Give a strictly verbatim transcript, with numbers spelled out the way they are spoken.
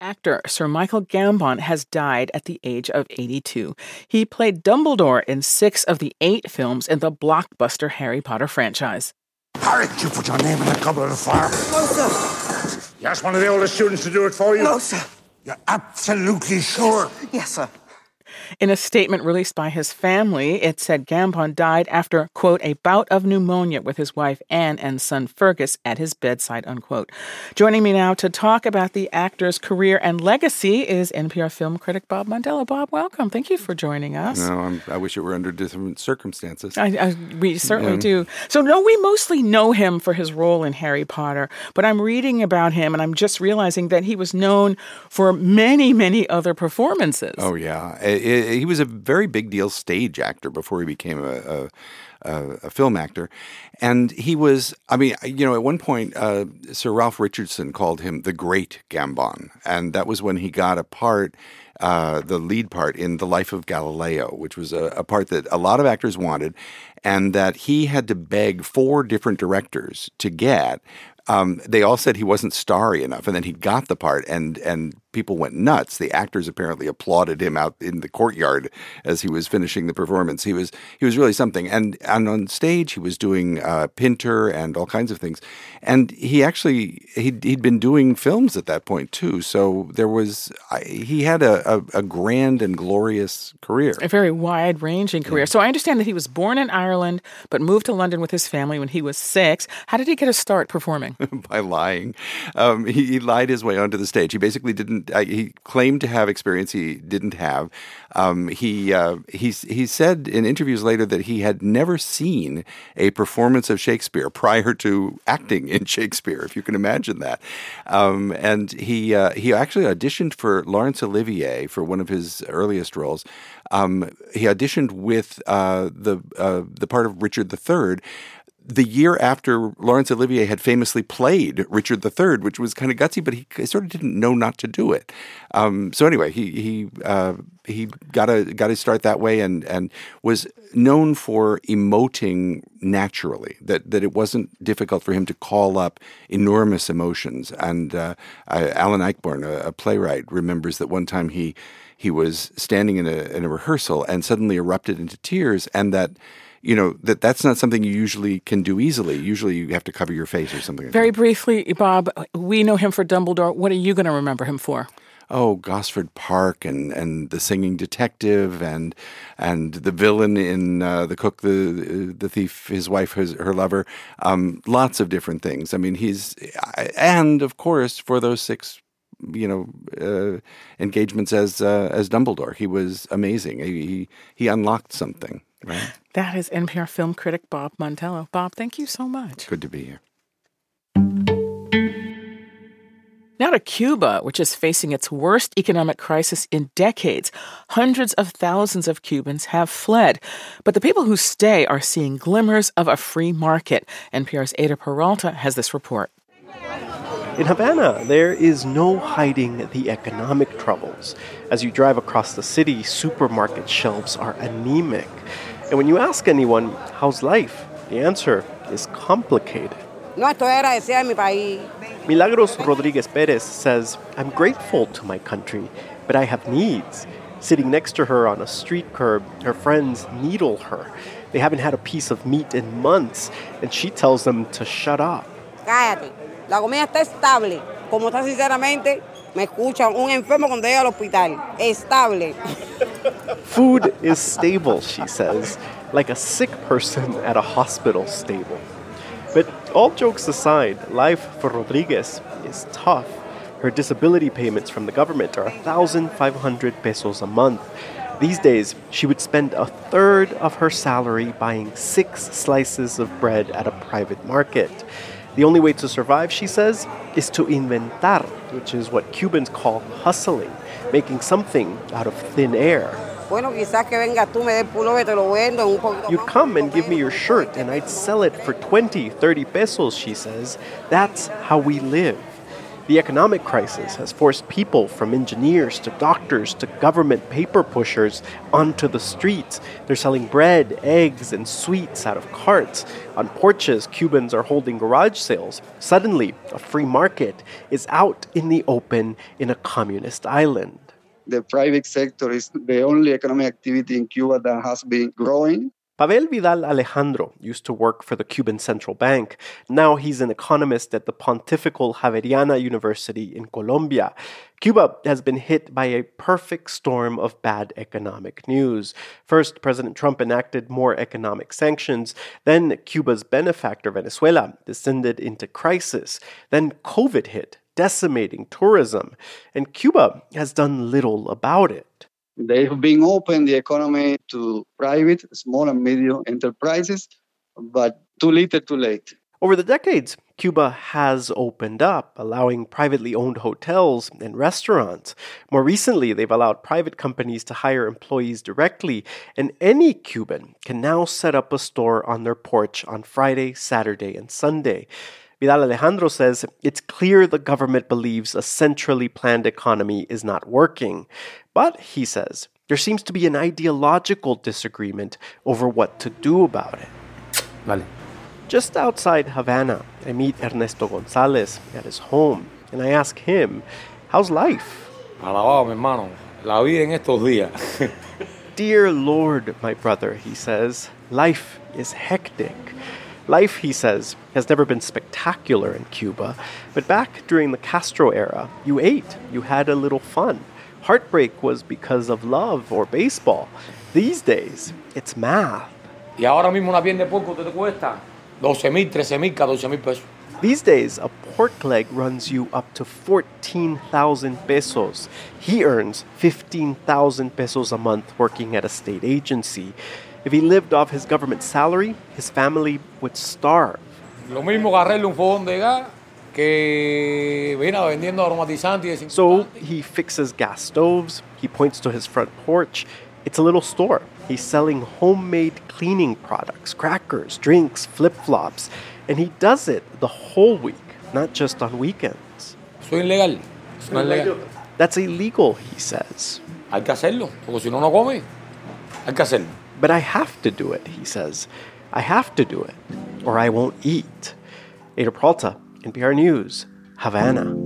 Actor Sir Michael Gambon has died at the age of eighty-two. He played Dumbledore in six of the eight films in the blockbuster Harry Potter franchise. Harry, you put your name in the cupboard of the fire. No, sir. You asked one of the oldest students to do it for you? No, sir. You're absolutely sure? Yes, sir. In a statement released by his family, it said Gambon died after, quote, a bout of pneumonia with his wife Anne and son Fergus at his bedside, unquote. Joining me now to talk about the actor's career and legacy is N P R film critic Bob Mondello. Bob, welcome. Thank you for joining us. No, I'm, I wish it were under different circumstances. I, I, we certainly Yeah. do. So, no, we mostly know him for his role in Harry Potter, but I'm reading about him and I'm just realizing that he was known for many, many other performances. Oh, yeah. I- I- he was a very big deal stage actor before he became a, a, a, a film actor. And he was, I mean, you know, at one point, uh, Sir Ralph Richardson called him the Great Gambon. And that was when he got a part, uh, the lead part in The Life of Galileo, which was a, a part that a lot of actors wanted and that he had to beg four different directors to get. Um, they all said he wasn't starry enough, and then he got the part, and and people went nuts. The actors apparently applauded him out in the courtyard as he was finishing the performance. He was he was really something, and and on stage he was doing uh, Pinter and all kinds of things, and he actually he'd, he'd been doing films at that point too. So there was I, he had a, a, a grand and glorious career, A very wide-ranging career. So I understand that he was born in Ireland, but moved to London with his family when he was six. How did he get a start performing? By lying. Um, he, he lied his way onto the stage. He basically didn't, uh, he claimed to have experience he didn't have. Um, he, uh, he, he said in interviews later that he had never seen a performance of Shakespeare prior to acting in Shakespeare, if you can imagine that. Um, and he, uh, he actually auditioned for Laurence Olivier for one of his earliest roles. Um, he auditioned with uh, the, uh, the part of Richard the Third the year after Laurence Olivier had famously played Richard the Third, which was kind of gutsy, but he sort of didn't know not to do it. Um, so anyway, he he uh, he got a got his start that way, and and was known for emoting naturally. That that it wasn't difficult for him to call up enormous emotions. And uh, uh, Alan Ayckbourn, a, a playwright, remembers that one time he he was standing in a in a rehearsal and suddenly erupted into tears, and that. You know, that that's not something you usually can do easily. Usually you have to cover your face or something like Very that. briefly, Bob, we know him for Dumbledore. What are you going to remember him for? Oh, Gosford Park and, and the singing detective and and the villain in uh, The Cook, the the thief, his wife, his, her lover. Um, lots of different things. I mean, he's and of course for those six, you know, uh, engagements as uh, as Dumbledore, he was amazing. He he, he unlocked something. Right. That is N P R film critic Bob Mondello. Bob, thank you so much. Good to be here. Now to Cuba, which is facing its worst economic crisis in decades. Hundreds of thousands of Cubans have fled, but the people who stay are seeing glimmers of a free market. N P R's Ada Peralta has this report. In Havana, there is no hiding the economic troubles. As you drive across the city, supermarket shelves are anemic. And when you ask anyone, how's life? The answer is complicated. No estoy agradecida de mi país. Milagros Rodriguez Perez says, I'm grateful to my country, but I have needs. Sitting next to her on a street curb, her friends needle her. They haven't had a piece of meat in months, and she tells them to shut up. Cállate. La comida está estable. Como está sinceramente, me escuchan un enfermo cuando llega al hospital. Estable. Food is stable, she says, like a sick person at a hospital stable. But all jokes aside, life for Rodriguez is tough. Her disability payments from the government are one thousand five hundred pesos a month. These days, she would spend a third of her salary buying six slices of bread at a private market. The only way to survive, she says, is to inventar, which is what Cubans call hustling, making something out of thin air. Bueno, quizás que vengas tú, me des pullover, te lo vendo en un poquito. You'd come and give me your shirt, and I'd sell it for twenty, thirty pesos, she says. That's how we live. The economic crisis has forced people from engineers to doctors to government paper pushers onto the streets. They're selling bread, eggs, and sweets out of carts. On porches, Cubans are holding garage sales. Suddenly, a free market is out in the open in a communist island. The private sector is the only economic activity in Cuba that has been growing. Pavel Vidal Alejandro used to work for the Cuban Central Bank. Now he's an economist at the Pontifical Javeriana University in Colombia. Cuba has been hit by a perfect storm of bad economic news. First, President Trump enacted more economic sanctions. Then, Cuba's benefactor, Venezuela, descended into crisis. Then, COVID hit, decimating tourism. And Cuba has done little about it. They have been open the economy to private, small and medium enterprises, but too little, too late. Over the decades, Cuba has opened up, allowing privately owned hotels and restaurants. More recently, they've allowed private companies to hire employees directly, and any Cuban can now set up a store on their porch on Friday, Saturday, and Sunday. Vidal Alejandro says it's clear the government believes a centrally planned economy is not working. But, he says, there seems to be an ideological disagreement over what to do about it. Vale. Just outside Havana, I meet Ernesto Gonzalez at his home, and I ask him, how's life? Alabado, mi hermano. La vida en estos días. Dear Lord, my brother, he says, life is hectic. Life, he says, has never been spectacular in Cuba, but back during the Castro era, you ate, you had a little fun. Heartbreak was because of love or baseball. These days, it's math. Y ahora mismo una pierna de porco te cuesta doce mil, trece mil, catorce mil pesos. These days, a pork leg runs you up to fourteen thousand pesos. He earns fifteen thousand pesos a month working at a state agency. If he lived off his government salary, his family would starve. Lo mismo que arregla un fogón de gas que viene vendiendo aromatizantes y So he fixes gas stoves, he points to his front porch. It's a little store. He's selling homemade cleaning products, crackers, drinks, flip-flops. And he does it the whole week, not just on weekends. Eso es ilegal. Eso no es legal. That's illegal, he says. Hay que hacerlo, porque si no, no come. Hay que hacerlo. But I have to do it, he says. I have to do it, or I won't eat. Ada Peralta, N P R News, Havana.